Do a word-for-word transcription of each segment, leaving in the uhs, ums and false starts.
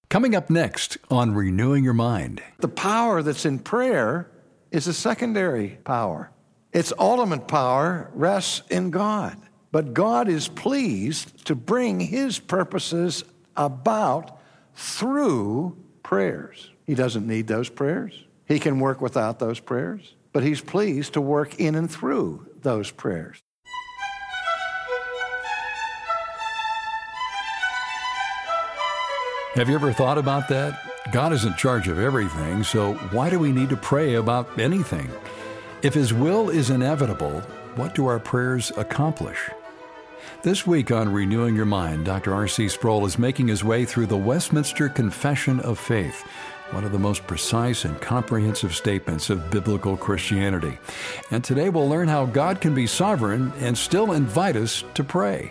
Coming up next on Renewing Your Mind. The power that's in prayer is a secondary power. Its ultimate power rests in God. But God is pleased to bring his purposes about through prayers. He doesn't need those prayers. He can work without those prayers. But he's pleased to work in and through those prayers. Have you ever thought about that? God is in charge of everything, so why do we need to pray about anything? If his will is inevitable, what do our prayers accomplish? This week on Renewing Your Mind, Doctor R C Sproul is making his way through the Westminster Confession of Faith, one of the most precise and comprehensive statements of biblical Christianity. And today we'll learn how God can be sovereign and still invite us to pray.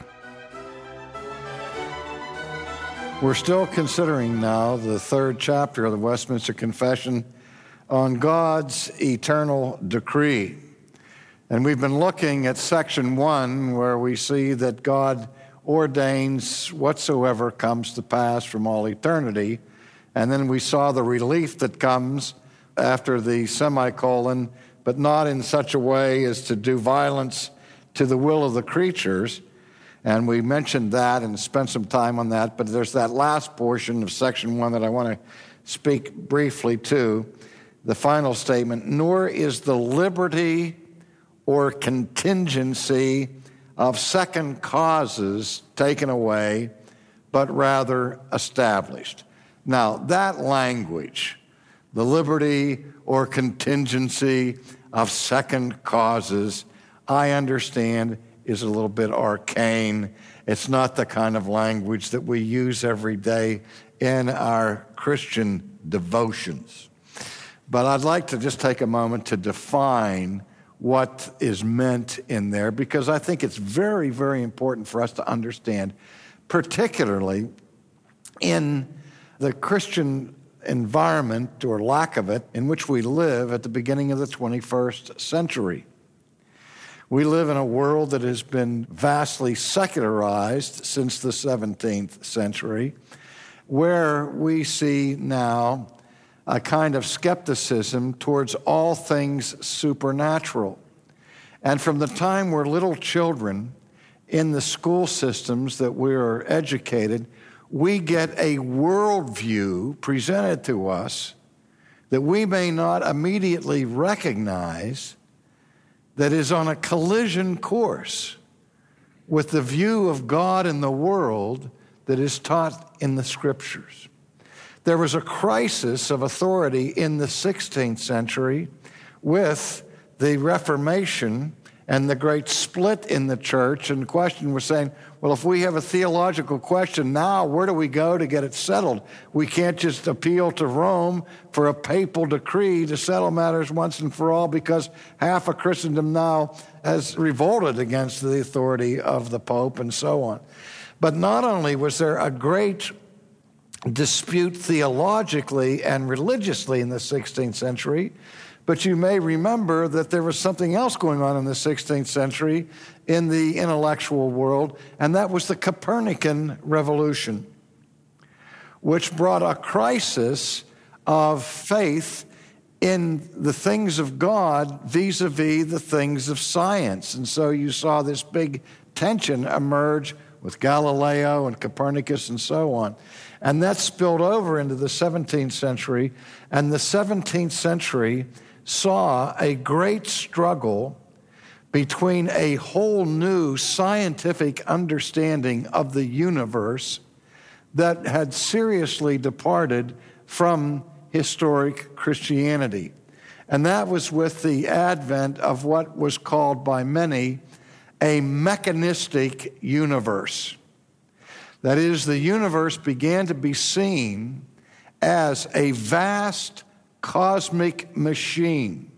We're still considering now the third chapter of the Westminster Confession on God's eternal decree. And we've been looking at section one, where we see that God ordains whatsoever comes to pass from all eternity. And then we saw the relief that comes after the semicolon, but not in such a way as to do violence to the will of the creatures. And we mentioned that and spent some time on that, but there's that last portion of section one that I want to speak briefly to, the final statement, nor is the liberty or contingency of second causes taken away, but rather established. Now, that language, the liberty or contingency of second causes, I understand is a little bit arcane. It's not the kind of language that we use every day in our Christian devotions. But I'd like to just take a moment to define what is meant in there, because I think it's very, very important for us to understand, particularly in the Christian environment, or lack of it, in which we live at the beginning of the twenty-first century. We live in a world that has been vastly secularized since the seventeenth century, where we see now a kind of skepticism towards all things supernatural. And from the time we're little children in the school systems that we're educated, we get a worldview presented to us that we may not immediately recognize, that is on a collision course with the view of God and the world that is taught in the Scriptures. There was a crisis of authority in the sixteenth century with the Reformation and the great split in the church, and the question was saying, well, if we have a theological question now, where do we go to get it settled? We can't just appeal to Rome for a papal decree to settle matters once and for all, because half of Christendom now has revolted against the authority of the Pope and so on. But not only was there a great dispute theologically and religiously in the sixteenth century, but you may remember that there was something else going on in the sixteenth century in the intellectual world, and that was the Copernican revolution, which brought a crisis of faith in the things of God vis-a-vis the things of science. And so you saw this big tension emerge with Galileo and Copernicus and so on. And that spilled over into the seventeenth century, and the seventeenth century saw a great struggle between a whole new scientific understanding of the universe that had seriously departed from historic Christianity. And that was with the advent of what was called by many a mechanistic universe. That is, the universe began to be seen as a vast cosmic machine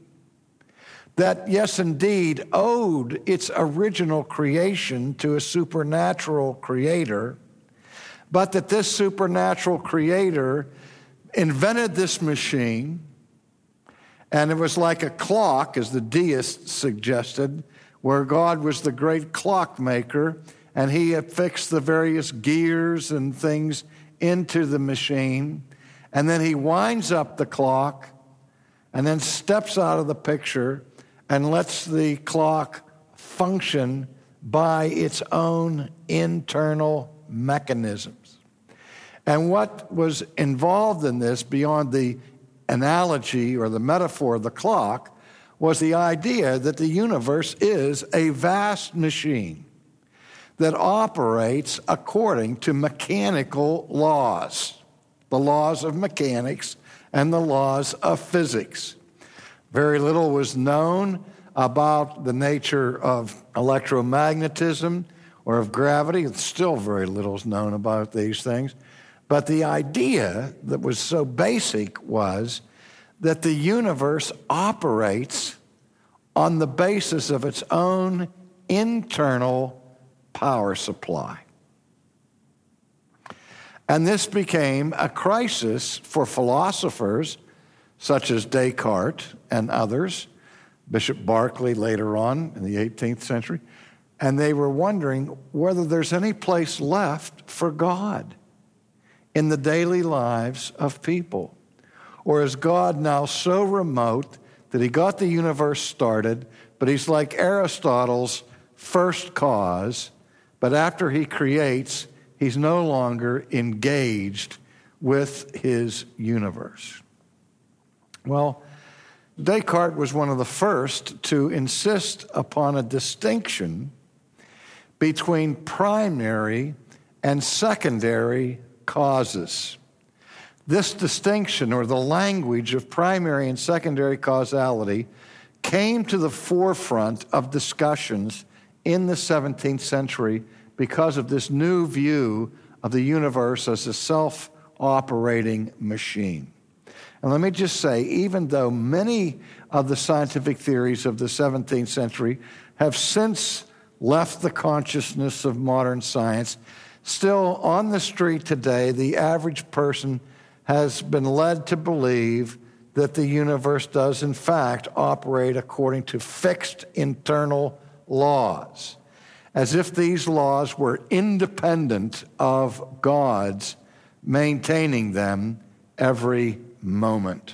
that, yes, indeed, owed its original creation to a supernatural creator, but that this supernatural creator invented this machine, and it was like a clock, as the deists suggested, where God was the great clockmaker, and he affixed the various gears and things into the machine, and then he winds up the clock and then steps out of the picture and lets the clock function by its own internal mechanisms. And what was involved in this, beyond the analogy or the metaphor of the clock, was the idea that the universe is a vast machine that operates according to mechanical laws, the laws of mechanics and the laws of physics. Very little was known about the nature of electromagnetism or of gravity. Still very little is known about these things. But the idea that was so basic was that the universe operates on the basis of its own internal power supply. And this became a crisis for philosophers such as Descartes and others, Bishop Berkeley later on in the eighteenth century, and they were wondering whether there's any place left for God in the daily lives of people. Or is God now so remote that he got the universe started, but he's like Aristotle's first cause, but after he creates, he's no longer engaged with his universe? Well, Descartes was one of the first to insist upon a distinction between primary and secondary causes. This distinction, or the language of primary and secondary causality, came to the forefront of discussions in the seventeenth century because of this new view of the universe as a self-operating machine. And let me just say, even though many of the scientific theories of the seventeenth century have since left the consciousness of modern science, still on the street today, the average person has been led to believe that the universe does in fact operate according to fixed internal laws, as if these laws were independent of God's maintaining them every moment.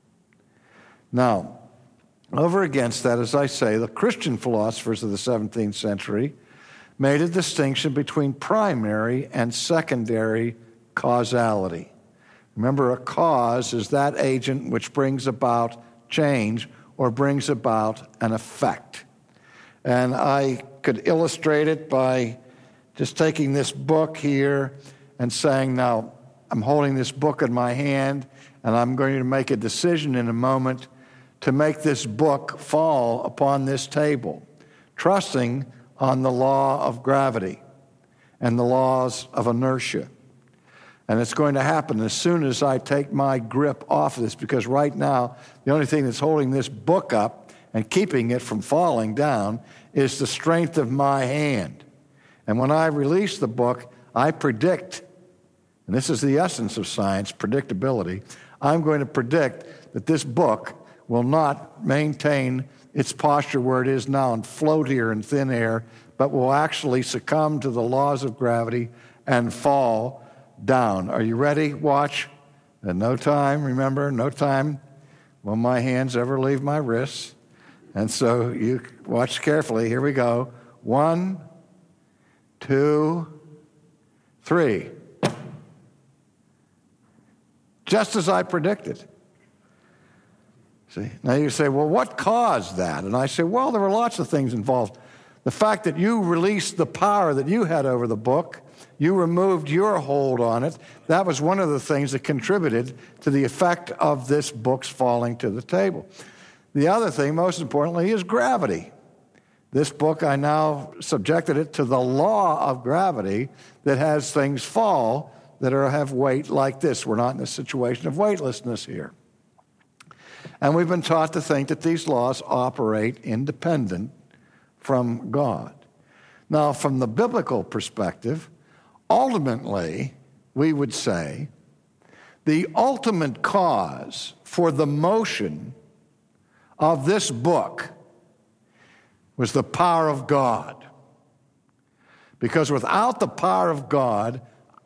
Now, over against that, as I say, the Christian philosophers of the seventeenth century made a distinction between primary and secondary causality. Remember, a cause is that agent which brings about change or brings about an effect. And I could illustrate it by just taking this book here and saying, now, I'm holding this book in my hand, and I'm going to make a decision in a moment to make this book fall upon this table, trusting on the law of gravity and the laws of inertia. And it's going to happen as soon as I take my grip off of this, because right now, the only thing that's holding this book up and keeping it from falling down is the strength of my hand. And when I release the book, I predict, and this is the essence of science, predictability, I'm going to predict that this book will not maintain its posture where it is now and float here in thin air, but will actually succumb to the laws of gravity and fall down. Are you ready? Watch. And no time, remember, no time will my hands ever leave my wrists. And so you watch carefully. Here we go. One, two, three. Just as I predicted. See? Now you say, well, what caused that? And I say, well, there were lots of things involved. The fact that you released the power that you had over the book, you removed your hold on it, that was one of the things that contributed to the effect of this book's falling to the table. The other thing, most importantly, is gravity. This book, I now subjected it to the law of gravity that has things fall that are, have weight like this. We're not in a situation of weightlessness here. And we've been taught to think that these laws operate independent from God. Now, from the biblical perspective, ultimately, we would say the ultimate cause for the motion of this book was the power of God. Because without the power of God,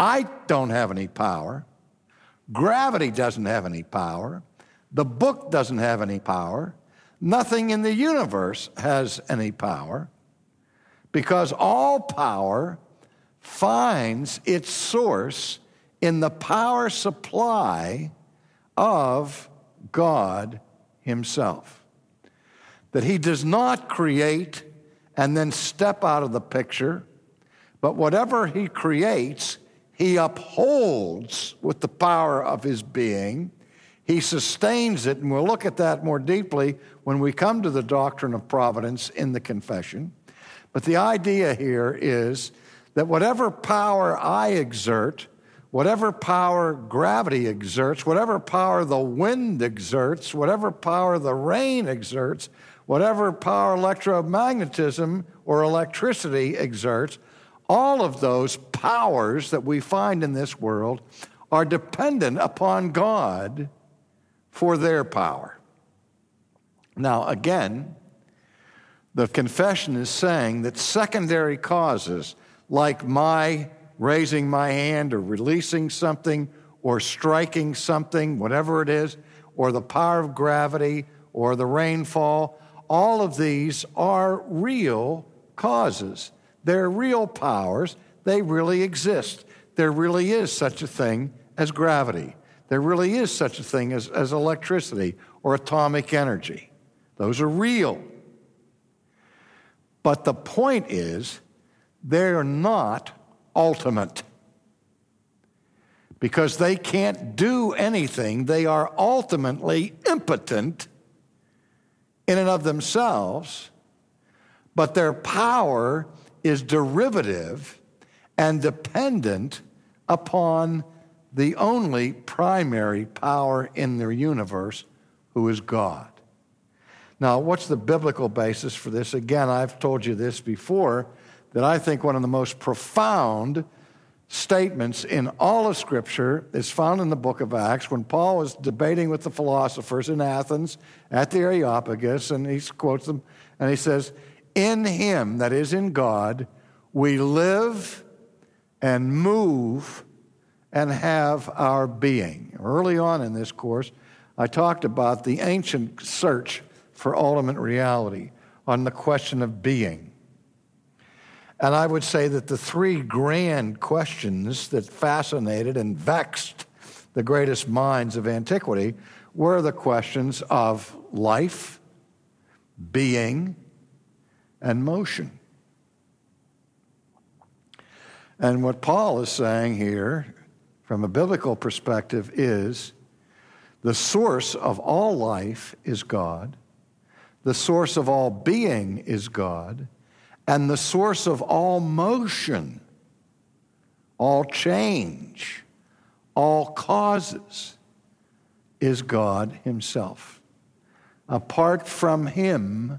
I don't have any power. Gravity doesn't have any power. The book doesn't have any power. Nothing in the universe has any power, because all power finds its source in the power supply of God himself. That he does not create and then step out of the picture, but whatever he creates, he upholds with the power of his being. He sustains it, and we'll look at that more deeply when we come to the doctrine of providence in the confession. But the idea here is that whatever power I exert, whatever power gravity exerts, whatever power the wind exerts, whatever power the rain exerts, whatever power electromagnetism or electricity exerts, all of those powers that we find in this world are dependent upon God for their power. Now, again, the confession is saying that secondary causes, like my raising my hand or releasing something or striking something, whatever it is, or the power of gravity or the rainfall, all of these are real causes. They're real powers. They really exist. There really is such a thing as gravity. There really is such a thing as, as electricity or atomic energy. Those are real. But the point is, they're not ultimate. Because they can't do anything. They are ultimately impotent in and of themselves, but their power is derivative and dependent upon the only primary power in the universe, who is God. Now, what's the biblical basis for this? Again, I've told you this before, that I think one of the most profound statements in all of Scripture is found in the book of Acts, when Paul was debating with the philosophers in Athens at the Areopagus, and he quotes them, and he says, "In him," that is in God, "we live and move and have our being." Early on in this course, I talked about the ancient search for ultimate reality on the question of being. And I would say that the three grand questions that fascinated and vexed the greatest minds of antiquity were the questions of life, being, and motion. And what Paul is saying here, from a biblical perspective, is the source of all life is God, the source of all being is God, and the source of all motion, all change, all causes is God himself. Apart from him,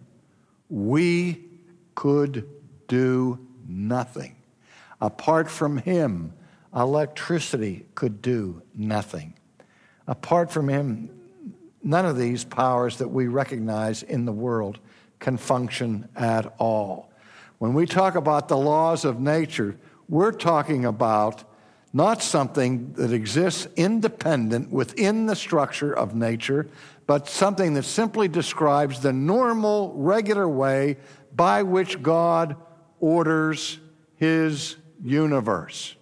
we could do nothing. Apart from him, electricity could do nothing. Apart from him, none of these powers that we recognize in the world can function at all. When we talk about the laws of nature, we're talking about not something that exists independent within the structure of nature, but something that simply describes the normal, regular way by which God orders his universe.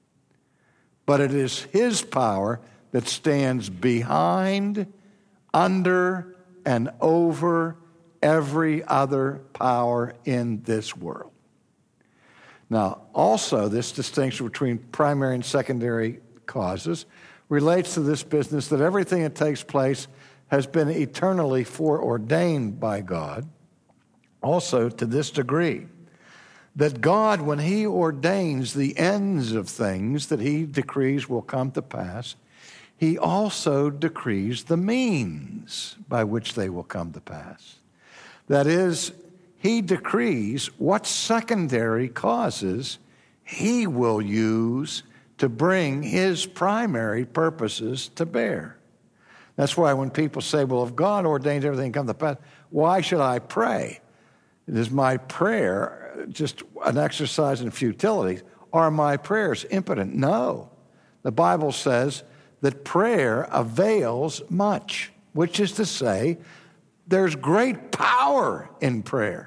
But it is his power that stands behind, under, and over every other power in this world. Now, also, this distinction between primary and secondary causes relates to this business that everything that takes place has been eternally foreordained by God, also to this degree, that God, when he ordains the ends of things that he decrees will come to pass, he also decrees the means by which they will come to pass. That is, he decrees what secondary causes he will use to bring his primary purposes to bear. That's why when people say, well, if God ordains everything to come to pass, why should I pray? Is my prayer just an exercise in futility? are my prayers impotent? No. The Bible says that prayer avails much, which is to say, there's great power in prayer.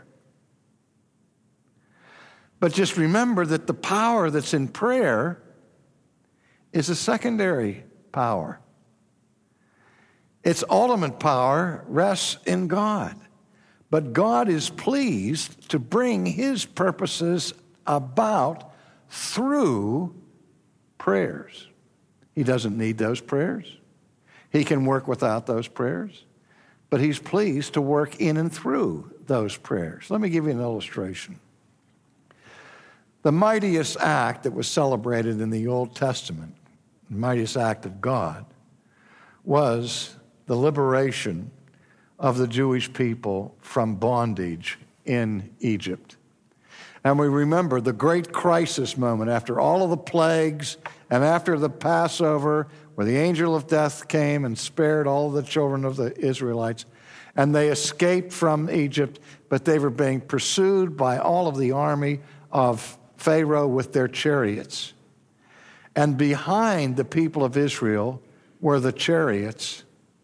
But just remember that the power that's in prayer is a secondary power. Its ultimate power rests in God. But God is pleased to bring his purposes about through prayers. He doesn't need those prayers. He can work without those prayers. But he's pleased to work in and through those prayers. Let me give you an illustration. The mightiest act that was celebrated in the Old Testament, the mightiest act of God, was the liberation of the Jewish people from bondage in Egypt. And we remember the great crisis moment after all of the plagues and after the Passover, where the angel of death came and spared all of the children of the Israelites, and they escaped from Egypt, but they were being pursued by all of the army of Pharaoh with their chariots. And behind the people of Israel were the chariots.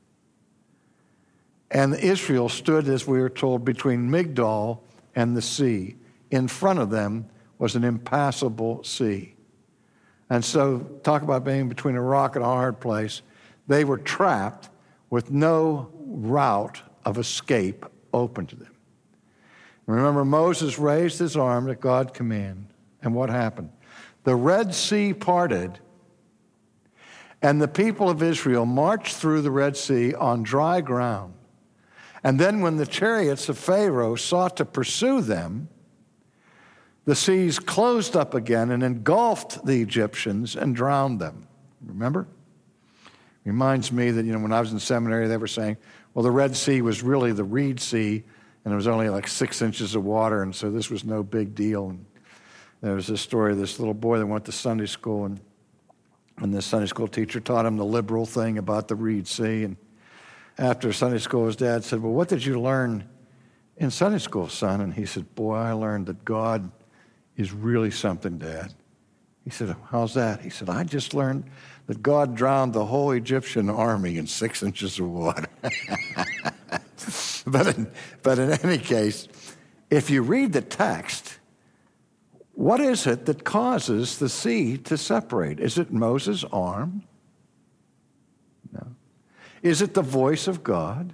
And Israel stood, as we are told, between Migdol and the sea. In front of them was an impassable sea. And so, talk about being between a rock and a hard place. They were trapped with no route of escape open to them. Remember, Moses raised his arm at God's command. And what happened? The Red Sea parted, and the people of Israel marched through the Red Sea on dry ground. And then when the chariots of Pharaoh sought to pursue them, the seas closed up again and engulfed the Egyptians and drowned them. Remember? Reminds me that, you know, when I was in seminary, they were saying, well, the Red Sea was really the Reed Sea, and it was only like six inches of water, and so this was no big deal. And there was this story of this little boy that went to Sunday school, and, and the Sunday school teacher taught him the liberal thing about the Reed Sea. And after Sunday school, his dad said, well, what did you learn in Sunday school, son? And he said, boy, I learned that God is really something, Dad. He said, how's that? He said, I just learned that God drowned the whole Egyptian army in six inches of water. but, in, but in any case, if you read the text, what is it that causes the sea to separate? Is it Moses' arm? No. Is it the voice of God?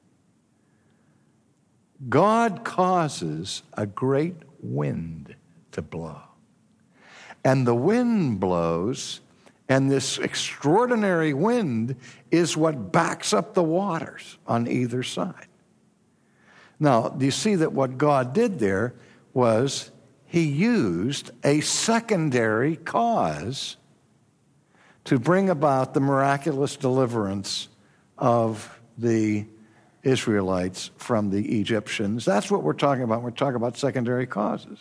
God causes a great wind to blow. And the wind blows, and this extraordinary wind is what backs up the waters on either side. Now, do you see that what God did there was he used a secondary cause to bring about the miraculous deliverance of the Israelites from the Egyptians. That's what we're talking about. We're talking about secondary causes.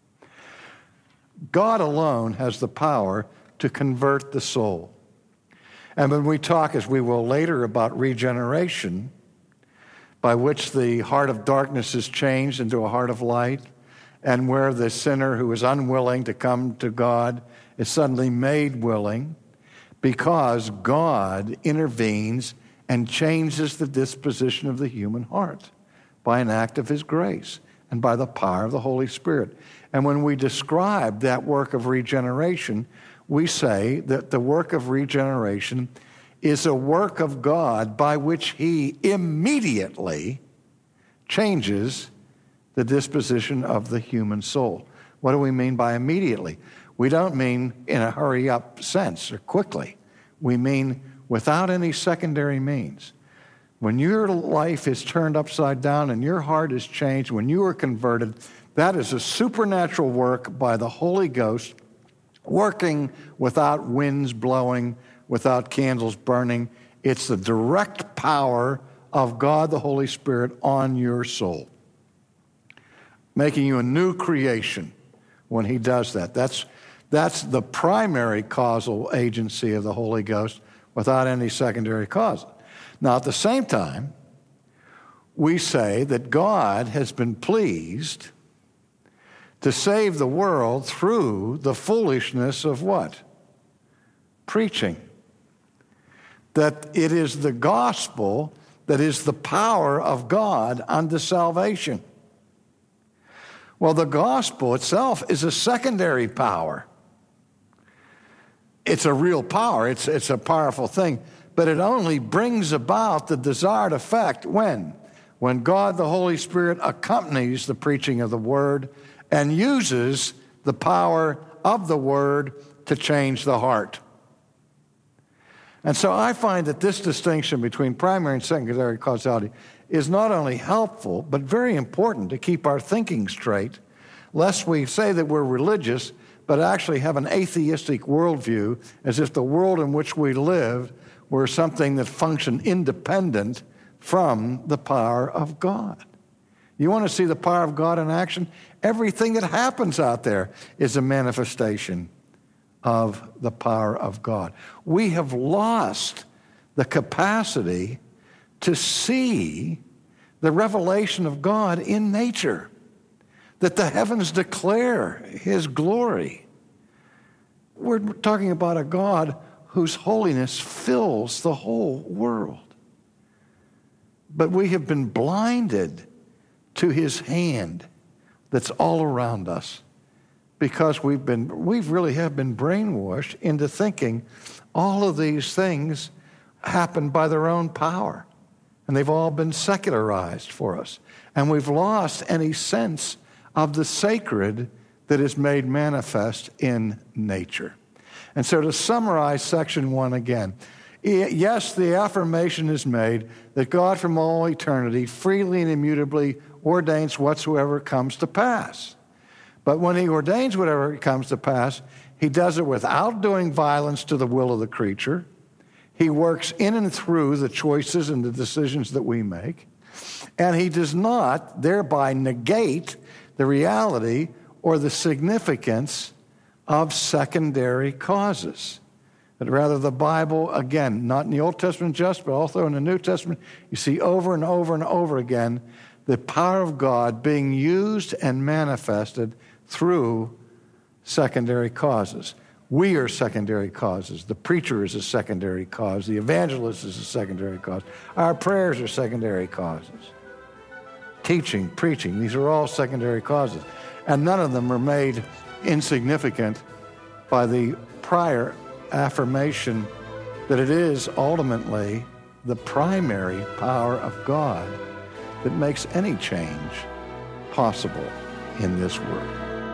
God alone has the power to convert the soul. And when we talk, as we will later, about regeneration, by which the heart of darkness is changed into a heart of light, and where the sinner who is unwilling to come to God is suddenly made willing, because God intervenes and changes the disposition of the human heart by an act of his grace and by the power of the Holy Spirit. And when we describe that work of regeneration, we say that the work of regeneration is a work of God by which he immediately changes the disposition of the human soul. What do we mean by immediately? We don't mean in a hurry-up sense or quickly. We mean without any secondary means. When your life is turned upside down and your heart is changed, when you are converted, that is a supernatural work by the Holy Ghost, working without winds blowing, without candles burning. It's the direct power of God the Holy Spirit on your soul, making you a new creation when he does that. That's, that's the primary causal agency of the Holy Ghost without any secondary cause. Now, at the same time, we say that God has been pleased to save the world through the foolishness of what? Preaching. That it is the gospel that is the power of God unto salvation. Well, the gospel itself is a secondary power. It's a real power. It's, it's a powerful thing. But it only brings about the desired effect when? When God the Holy Spirit accompanies the preaching of the Word and uses the power of the Word to change the heart. And so I find that this distinction between primary and secondary causality is not only helpful, but very important to keep our thinking straight, lest we say that we're religious, but actually have an atheistic worldview, as if the world in which we live were something that functioned independent from the power of God. You want to see the power of God in action? Everything that happens out there is a manifestation of the power of God. We have lost the capacity to see the revelation of God in nature, that the heavens declare His glory. We're talking about a God whose holiness fills the whole world. But we have been blinded to His hand that's all around us because we've been, we really have been brainwashed into thinking all of these things happen by their own power. And they've all been secularized for us. And we've lost any sense of the sacred that is made manifest in nature. And so to summarize section one again, yes, the affirmation is made that God from all eternity freely and immutably ordains whatsoever comes to pass. But when He ordains whatever comes to pass, He does it without doing violence to the will of the creature. He works in and through the choices and the decisions that we make. And He does not thereby negate the reality or the significance of secondary causes. But rather the Bible, again, not in the Old Testament just, but also in the New Testament, you see over and over and over again the power of God being used and manifested through secondary causes. We are secondary causes. The preacher is a secondary cause. The evangelist is a secondary cause. Our prayers are secondary causes. Teaching, preaching, these are all secondary causes. And none of them are made insignificant by the prior affirmation that it is ultimately the primary power of God that makes any change possible in this world.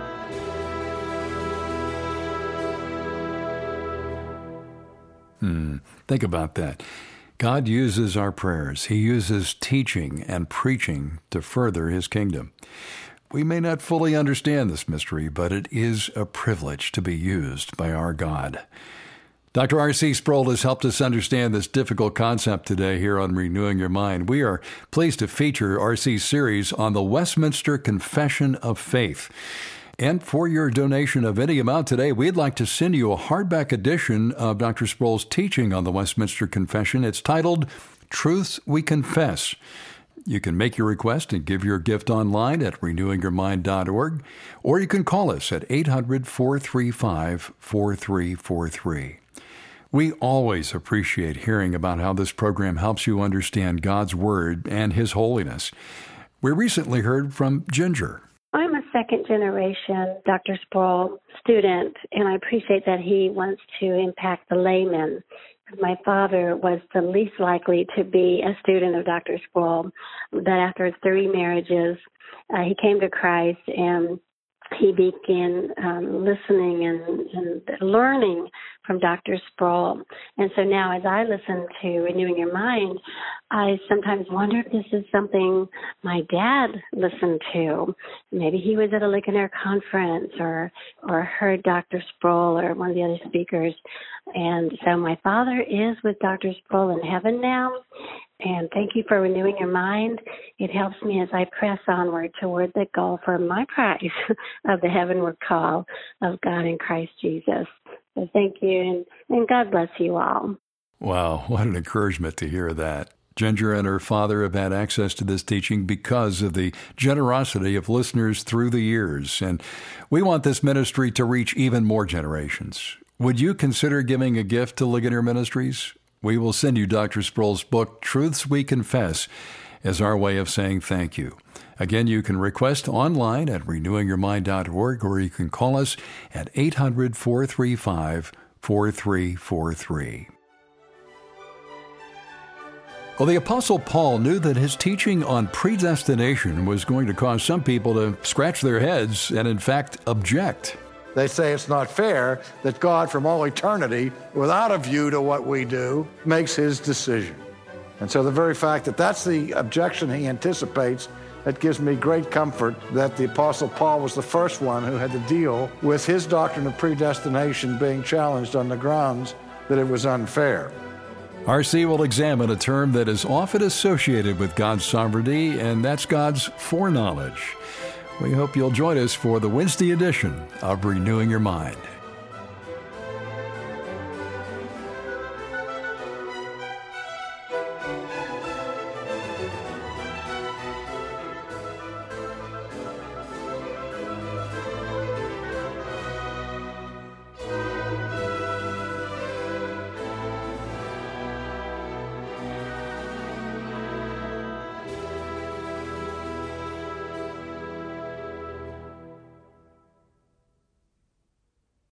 Hmm. Think about that. God uses our prayers. He uses teaching and preaching to further His kingdom. We may not fully understand this mystery, but it is a privilege to be used by our God. Doctor R C Sproul has helped us understand this difficult concept today here on Renewing Your Mind. We are pleased to feature R C's series on the Westminster Confession of Faith. And for your donation of any amount today, we'd like to send you a hardback edition of Doctor Sproul's teaching on the Westminster Confession. It's titled, Truths We Confess. You can make your request and give your gift online at renewing your mind dot org, or you can call us at eight hundred, four three five, four three four three. We always appreciate hearing about how this program helps you understand God's Word and His holiness. We recently heard from Ginger. I'm a second-generation Doctor Sproul student, and I appreciate that he wants to impact the layman. My father was the least likely to be a student of Doctor Sproul, that after three marriages, uh, he came to Christ and he began um, listening and, and learning from Doctor Sproul. And so now as I listen to Renewing Your Mind, I sometimes wonder if this is something my dad listened to. Maybe he was at a Ligonier conference or or heard Doctor Sproul or one of the other speakers. And so my father is with Doctor Sproul in heaven now. And thank you for renewing your mind. It helps me as I press onward toward the goal for my prize of the heavenward call of God in Christ Jesus. So thank you, and, and God bless you all. Wow, what an encouragement to hear that. Ginger and her father have had access to this teaching because of the generosity of listeners through the years, and we want this ministry to reach even more generations. Would you consider giving a gift to Ligonier Ministries? We will send you Doctor Sproul's book, Truths We Confess, as our way of saying thank you. Again, you can request online at renewing your mind dot org, or you can call us at eight hundred, four three five, four three four three. Well, the Apostle Paul knew that his teaching on predestination was going to cause some people to scratch their heads and, in fact, object. They say it's not fair that God, from all eternity, without a view to what we do, makes his decision. And so the very fact that that's the objection he anticipates, that gives me great comfort that the Apostle Paul was the first one who had to deal with his doctrine of predestination being challenged on the grounds that it was unfair. R C will examine a term that is often associated with God's sovereignty, and that's God's foreknowledge. We hope you'll join us for the Wednesday edition of Renewing Your Mind.